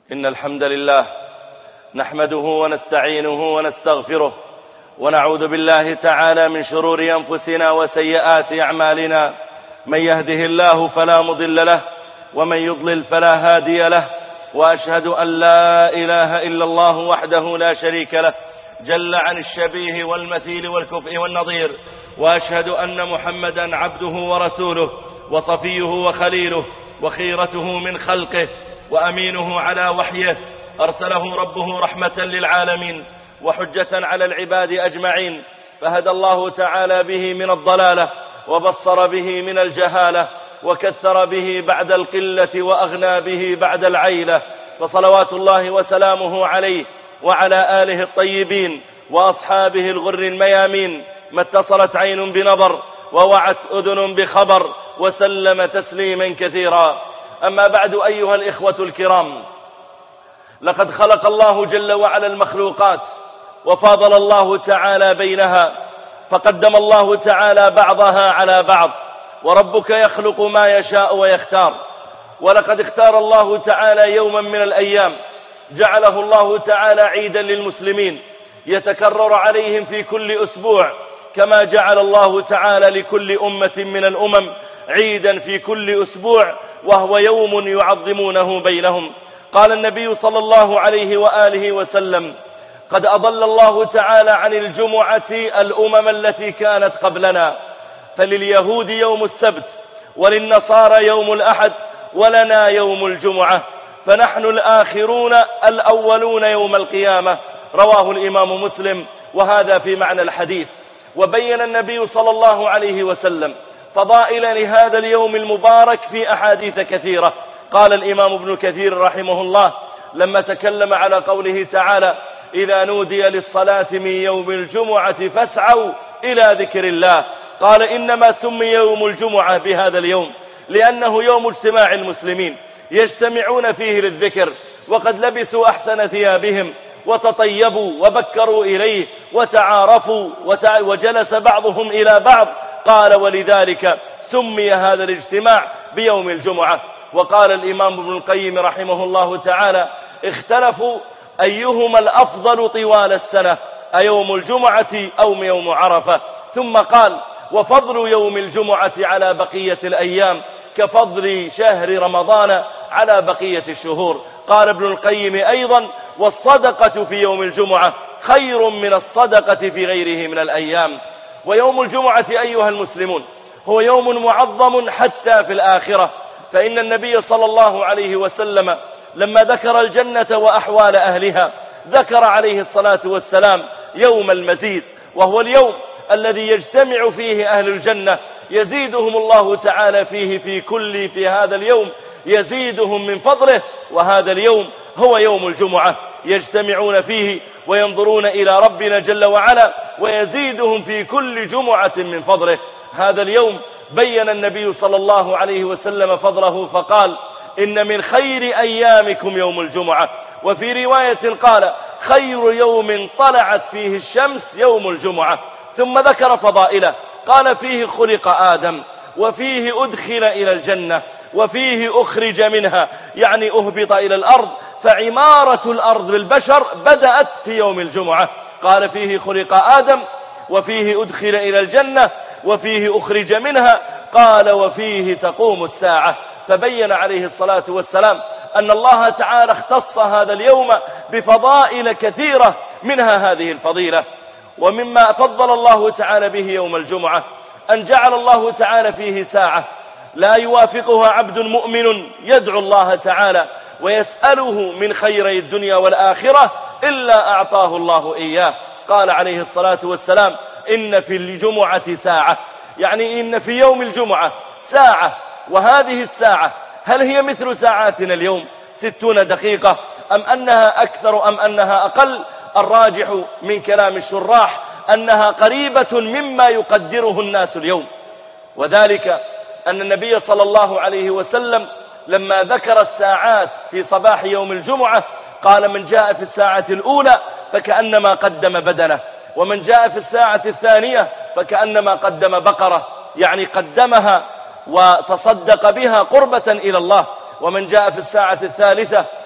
إن الحمد لله نحمده ونستعينه ونستغفره ونعوذ بالله تعالى من شرور أنفسنا وسيئات أعمالنا. من يهده الله فلا مضل له ومن يضلل فلا هادي له، وأشهد أن لا إله إلا الله وحده لا شريك له جل عن الشبيه والمثيل والكفء والنظير، وأشهد أن محمدا عبده ورسوله وصفيه وخليله وخيرته من خلقه وأمينه على وحيه، أرسله ربه رحمة للعالمين وحجة على العباد أجمعين، فهدى الله تعالى به من الضلالة وبصر به من الجهالة وكثر به بعد القلة وأغنى به بعد العيلة، فصلوات الله وسلامه عليه وعلى آله الطيبين وأصحابه الغر الميامين، ما اتصلت عين بنظر ووعت أذن بخبر، وسلم تسليما كثيرا. أما بعد، أيها الإخوة الكرام، لقد خلق الله جل وعلا المخلوقات وفاضل الله تعالى بينها، فقدم الله تعالى بعضها على بعض، وربك يخلق ما يشاء ويختار. ولقد اختار الله تعالى يوما من الأيام جعله الله تعالى عيدا للمسلمين يتكرر عليهم في كل أسبوع، كما جعل الله تعالى لكل أمة من الأمم عيدا في كل أسبوع، وهو يوم يعظمونه بينهم. قال النبي صلى الله عليه وآله وسلم: قد أضل الله تعالى عن الجمعة الأمم التي كانت قبلنا، فلليهود يوم السبت وللنصارى يوم الأحد ولنا يوم الجمعة، فنحن الآخرون الأولون يوم القيامة. رواه الإمام مسلم، وهذا في معنى الحديث. وبين النبي صلى الله عليه وسلم فضائل لهذا اليوم المبارك في أحاديث كثيرة. قال الإمام ابن كثير رحمه الله لما تكلم على قوله تعالى: إذا نودي للصلاة من يوم الجمعة فاسعوا إلى ذكر الله، قال: إنما سمي يوم الجمعة بهذا اليوم لأنه يوم اجتماع المسلمين يجتمعون فيه للذكر، وقد لبسوا أحسن ثيابهم وتطيبوا وبكروا إليه وتعارفوا وجلس بعضهم إلى بعض، قال: ولذلك سمي هذا الاجتماع بيوم الجمعة. وقال الإمام ابن القيم رحمه الله تعالى: اختلفوا أيهما الأفضل طوال السنة، أيوم الجمعة أو يوم عرفة؟ ثم قال: وفضل يوم الجمعة على بقية الأيام كفضل شهر رمضان على بقية الشهور. قال ابن القيم أيضا: والصدقة في يوم الجمعة خير من الصدقة في غيره من الأيام. ويوم الجمعة أيها المسلمون هو يوم معظم حتى في الآخرة، فإن النبي صلى الله عليه وسلم لما ذكر الجنة وأحوال أهلها ذكر عليه الصلاة والسلام يوم المزيد، وهو اليوم الذي يجتمع فيه أهل الجنة يزيدهم الله تعالى فيه في هذا اليوم يزيدهم من فضله، وهذا اليوم هو يوم الجمعة، يجتمعون فيه وينظرون إلى ربنا جل وعلا ويزيدهم في كل جمعة من فضله. هذا اليوم بين النبي صلى الله عليه وسلم فضله فقال: إن من خير أيامكم يوم الجمعة. وفي رواية قال: خير يوم طلعت فيه الشمس يوم الجمعة. ثم ذكر فضائله، قال: فيه خلق آدم، وفيه أدخل إلى الجنة، وفيه أخرج منها، يعني أهبط إلى الأرض، فعمارة الأرض للبشر بدأت في يوم الجمعة. قال: فيه خلق آدم، وفيه أدخل إلى الجنة، وفيه أخرج منها، قال: وفيه تقوم الساعة. فبين عليه الصلاة والسلام أن الله تعالى اختص هذا اليوم بفضائل كثيرة، منها هذه الفضيلة. ومما فضل الله تعالى به يوم الجمعة أن جعل الله تعالى فيه ساعة لا يوافقها عبد مؤمن يدعو الله تعالى ويسأله من خيري الدنيا والآخرة إلا أعطاه الله إياه. قال عليه الصلاة والسلام: إن في الجمعة ساعة، يعني إن في يوم الجمعة ساعة، وهذه الساعة هل هي مثل ساعاتنا اليوم 60 دقيقة، أم أنها أكثر أم أنها أقل؟ الراجح من كلام الشراح أنها قريبة مما يقدره الناس اليوم، وذلك أن النبي صلى الله عليه وسلم لما ذكر الساعات في صباح يوم الجمعة قال: من جاء في الساعة الأولى فكأنما قدم بدنه، ومن جاء في الساعة الثانية فكأنما قدم بقرة، يعني قدمها وتصدق بها قربة إلى الله، ومن جاء في الساعة الثالثة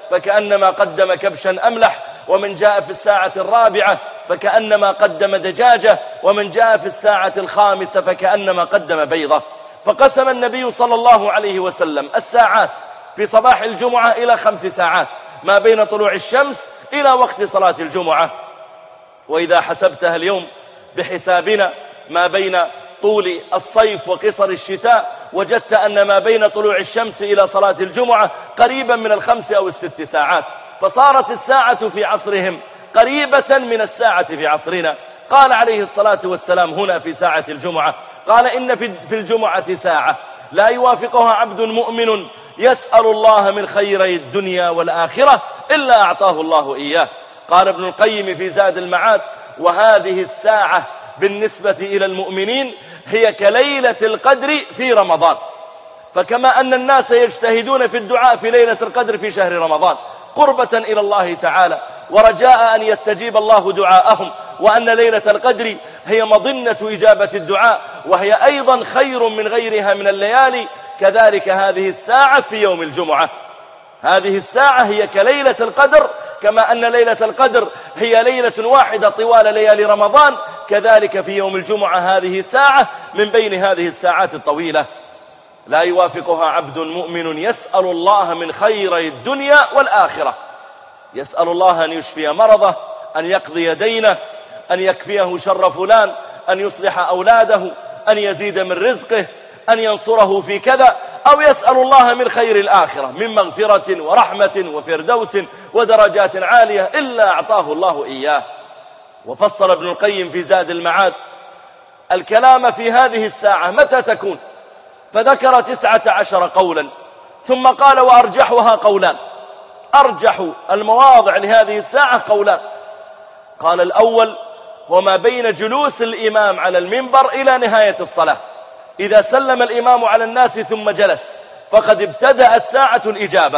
فكأنما قدم كبشا أملح، ومن جاء في الساعة الرابعة فكأنما قدم دجاجة، ومن جاء في الساعة الخامسة فكأنما قدم بيضة. فقسم النبي صلى الله عليه وسلم الساعات في صباح الجمعة إلى 5 ساعات ما بين طلوع الشمس إلى وقت صلاة الجمعة. وإذا حسبتها اليوم بحسابنا ما بين طول الصيف وقصر الشتاء وجدت أن ما بين طلوع الشمس إلى صلاة الجمعة قريبا من 5 أو 6 ساعات، فصارت الساعة في عصرهم قريبة من الساعة في عصرنا. قال عليه الصلاة والسلام هنا في ساعة الجمعة، قال إن في الجمعة ساعة لا يوافقها عبد مؤمن يسأل الله من خيري الدنيا والآخرة إلا أعطاه الله إياه. قال ابن القيم في زاد المعاد: وهذه الساعة بالنسبة إلى المؤمنين هي كليلة القدر في رمضان. فكما أن الناس يجتهدون في الدعاء في ليلة القدر في شهر رمضان قربة إلى الله تعالى ورجاء أن يستجيب الله دعاءهم، وأن ليلة القدر هي مظنة إجابة الدعاء وهي أيضا خير من غيرها من الليالي، كذلك هذه الساعة في يوم الجمعة. هذه الساعة هي كليلة القدر، كما أن ليلة القدر هي ليلة واحدة طوال ليالي رمضان، كذلك في يوم الجمعة هذه ساعة من بين هذه الساعات الطويلة لا يوافقها عبد مؤمن يسأل الله من خيري الدنيا والآخرة. يسأل الله أن يشفي مرضه، أن يقضي دينه، أن يكفيه شر فلان، أن يصلح أولاده، أن يزيد من رزقه، أن ينصره في كذا، أو يسأل الله من خير الآخرة من مغفرة ورحمة وفردوس ودرجات عالية إلا أعطاه الله إياه. وفصل ابن القيم في زاد المعاد الكلام في هذه الساعة متى تكون، فذكر 19 قولا، ثم قال: وأرجحها قولان. أرجح المواضع لهذه الساعة قولان. قال: الأول هو ما بين جلوس الإمام على المنبر إلى نهاية الصلاة. إذا سلم الإمام على الناس ثم جلس فقد ابتدأت ساعة الإجابة،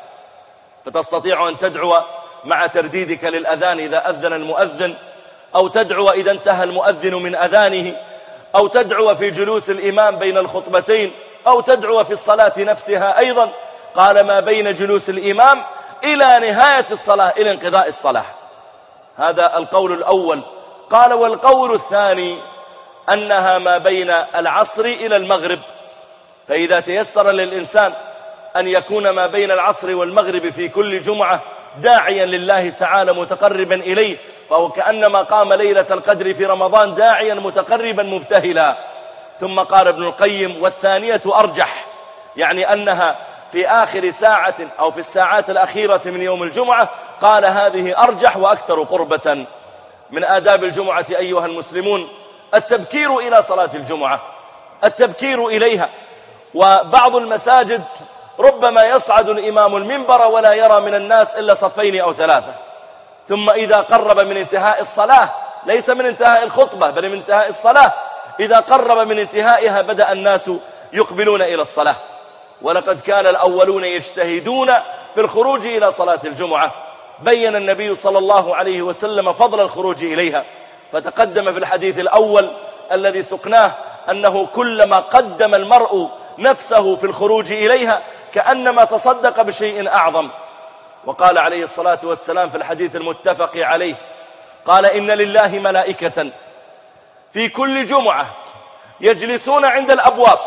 فتستطيع أن تدعو مع ترديدك للأذان إذا أذن المؤذن، أو تدعو إذا انتهى المؤذن من أذانه، أو تدعو في جلوس الإمام بين الخطبتين، أو تدعو في الصلاة نفسها أيضا. قال: ما بين جلوس الإمام إلى نهاية الصلاة، إلى انقضاء الصلاة. هذا القول الأول. قال: والقول الثاني أنها ما بين العصر إلى المغرب. فإذا تيسر للإنسان أن يكون ما بين العصر والمغرب في كل جمعة داعيا لله تعالى متقربا إليه، فهو كأنما قام ليلة القدر في رمضان داعيا متقربا مبتهلا. ثم قال ابن القيم: والثانية أرجح، يعني أنها في آخر ساعة أو في الساعات الأخيرة من يوم الجمعة. قال: هذه أرجح وأكثر قربة. من آداب الجمعة أيها المسلمون التبكير إلى صلاة الجمعة، التبكير إليها. وبعض المساجد ربما يصعد الإمام المنبر ولا يرى من الناس إلا 2 أو 3، ثم إذا قرب من انتهاء الصلاة، ليس من انتهاء الخطبة بل من انتهاء الصلاة، إذا قرب من انتهائها بدأ الناس يقبلون إلى الصلاة. ولقد كان الأولون يجتهدون في الخروج إلى صلاة الجمعة. بين النبي صلى الله عليه وسلم فضل الخروج إليها، فتقدم في الحديث الأول الذي سقناه أنه كلما قدم المرء نفسه في الخروج إليها كأنما تصدق بشيء أعظم. وقال عليه الصلاة والسلام في الحديث المتفق عليه، قال: إن لله ملائكة في كل جمعة يجلسون عند الأبواب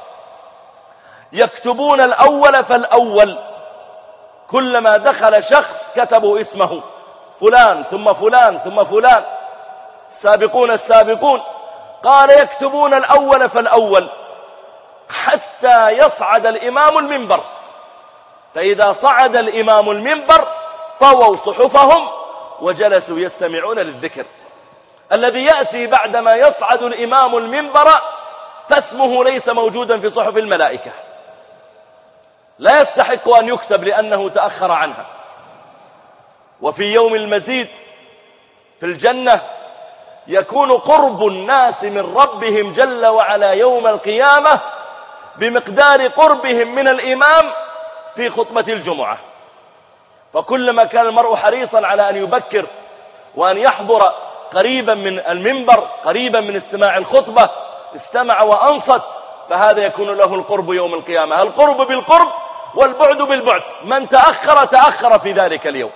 يكتبون الأول فالأول، كلما دخل شخص كتبوا اسمه، فلان ثم فلان ثم فلان، السابقون السابقون. قال: يكتبون الأول فالأول حتى يصعد الإمام المنبر، فإذا صعد الإمام المنبر طووا صحفهم وجلسوا يستمعون للذكر. الذي يأتي بعدما يصعد الإمام المنبر فاسمه ليس موجودا في صحف الملائكة، لا يستحق أن يكتب لأنه تأخر عنها. وفي يوم المزيد في الجنة يكون قرب الناس من ربهم جل وعلا يوم القيامة بمقدار قربهم من الإمام في خطبة الجمعة. فكلما كان المرء حريصا على أن يبكر وأن يحضر قريبا من المنبر، قريبا من استماع الخطبة، استمع وأنصت، فهذا يكون له القرب يوم القيامة. القرب بالقرب والبعد بالبعد. من تأخر تأخر في ذلك اليوم.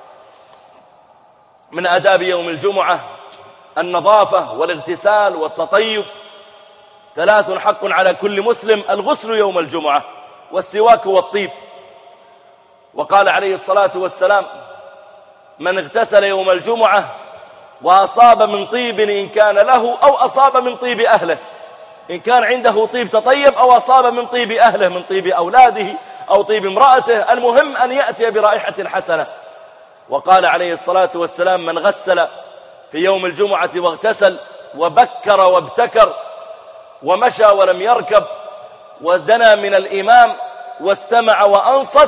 من آداب يوم الجمعة النظافة والاغتسال والتطيب. 3 حق على كل مسلم: الغسل يوم الجمعة، والسواك والطيب. وقال عليه الصلاة والسلام: من اغتسل يوم الجمعة وأصاب من طيب إن كان له أو أصاب من طيب أهله، إن كان عنده طيب تطيب أو أصاب من طيب أهله، من طيب أولاده أو طيب امرأته، المهم أن يأتي برائحة حسنة. وقال عليه الصلاة والسلام: من غسل في يوم الجمعة واغتسل وبكر وابتكر ومشى ولم يركب ودنا من الإمام واستمع وأنصت،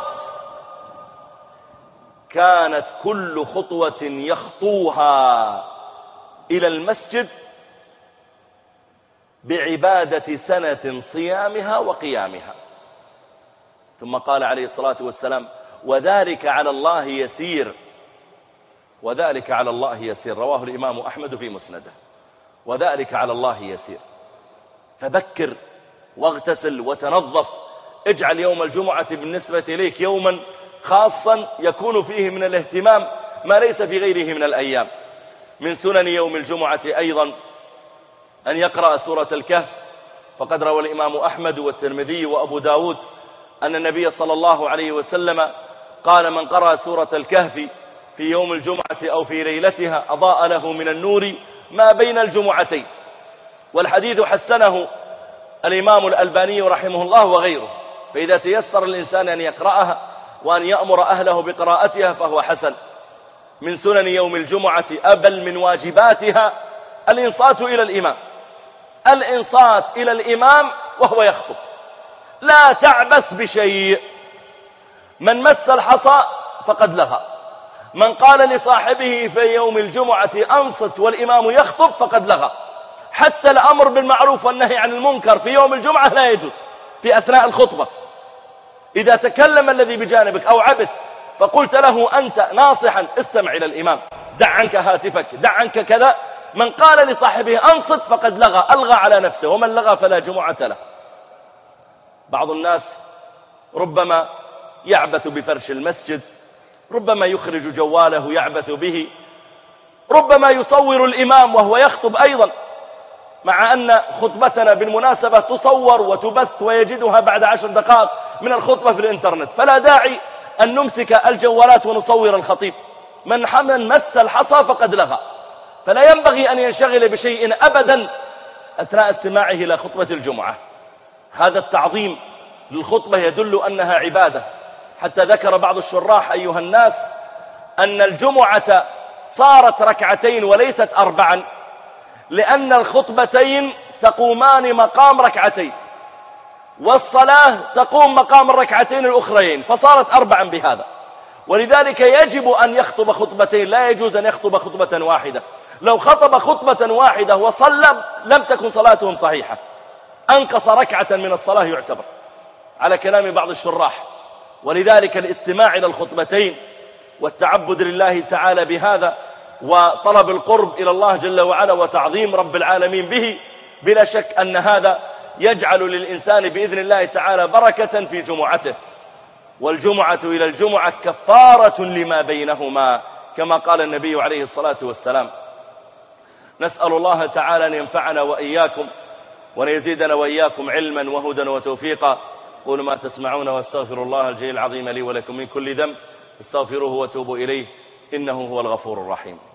كانت كل خطوة يخطوها إلى المسجد بعبادة سنة صيامها وقيامها. ثم قال عليه الصلاة والسلام: وذلك على الله يسير. وذلك على الله يسير، رواه الإمام أحمد في مسنده. وذلك على الله يسير. فبكر واغتسل وتنظف. اجعل يوم الجمعة بالنسبة إليك يوما خاصا يكون فيه من الاهتمام ما ليس في غيره من الأيام. من سنن يوم الجمعة أيضا أن يقرأ سورة الكهف، فقد روى الإمام أحمد والترمذي وأبو داود أن النبي صلى الله عليه وسلم قال: من قرأ سورة الكهف في يوم الجمعة أو في ليلتها أضاء له من النور ما بين الجمعتين. والحديث حسنه الإمام الألباني رحمه الله وغيره. فإذا تيسر الإنسان أن يقرأها وأن يأمر أهله بقراءتها فهو حسن. من سنن يوم الجمعة أبل من واجباتها الإنصات إلى الإمام. الإنصات إلى الإمام وهو يخطب. لا تعبث بشيء. من مس الحصى فقد لغى. من قال لصاحبه في يوم الجمعة أنصت والإمام يخطب فقد لغى. حتى الأمر بالمعروف والنهي عن المنكر في يوم الجمعة لا يجوز في أثناء الخطبة. إذا تكلم الذي بجانبك أو عبث فقلت له أنت ناصحا: استمع إلى الإمام، دع عنك هاتفك، دع عنك كذا. من قال لصاحبه أنصت فقد لغى، ألغى على نفسه، ومن لغى فلا جمعة له. بعض الناس ربما يعبث بفرش المسجد، ربما يخرج جواله يعبث به، ربما يصور الإمام وهو يخطب أيضا، مع أن خطبتنا بالمناسبة تصور وتبث ويجدها بعد 10 دقائق من الخطبة في الإنترنت. فلا داعي أن نمسك الجوالات ونصور الخطيب. من مس الحصى فقد لغى. فلا ينبغي أن ينشغل بشيء أبدا أثناء استماعه إلى خطبة الجمعة. هذا التعظيم للخطبة يدل أنها عبادة. حتى ذكر بعض الشراح أيها الناس أن الجمعة صارت 2 وليست 4، لأن الخطبتين تقومان مقام 2 والصلاة تقوم مقام 2 الأخرين، فصارت 4 بهذا. ولذلك يجب أن يخطب خطبتين، لا يجوز أن يخطب خطبة واحدة. لو خطب خطبة واحدة وصلى لم تكن صلاتهم صحيحة، أنقص 1 من الصلاة يعتبر على كلام بعض الشراح. ولذلك الاستماع إلى الخطبتين والتعبد لله تعالى بهذا وطلب القرب إلى الله جل وعلا وتعظيم رب العالمين به، بلا شك أن هذا يجعل للإنسان بإذن الله تعالى بركة في جمعته. والجمعة إلى الجمعة كفارة لما بينهما، كما قال النبي عليه الصلاة والسلام. نسأل الله تعالى أن ينفعنا وإياكم وأن يزيدنا وإياكم علما وهدى وتوفيقا. قولوا ما تسمعون واستغفر الله الجليل العظيم لي ولكم من كل ذنب، استغفروه وتوبوا إليه إنه هو الغفور الرحيم.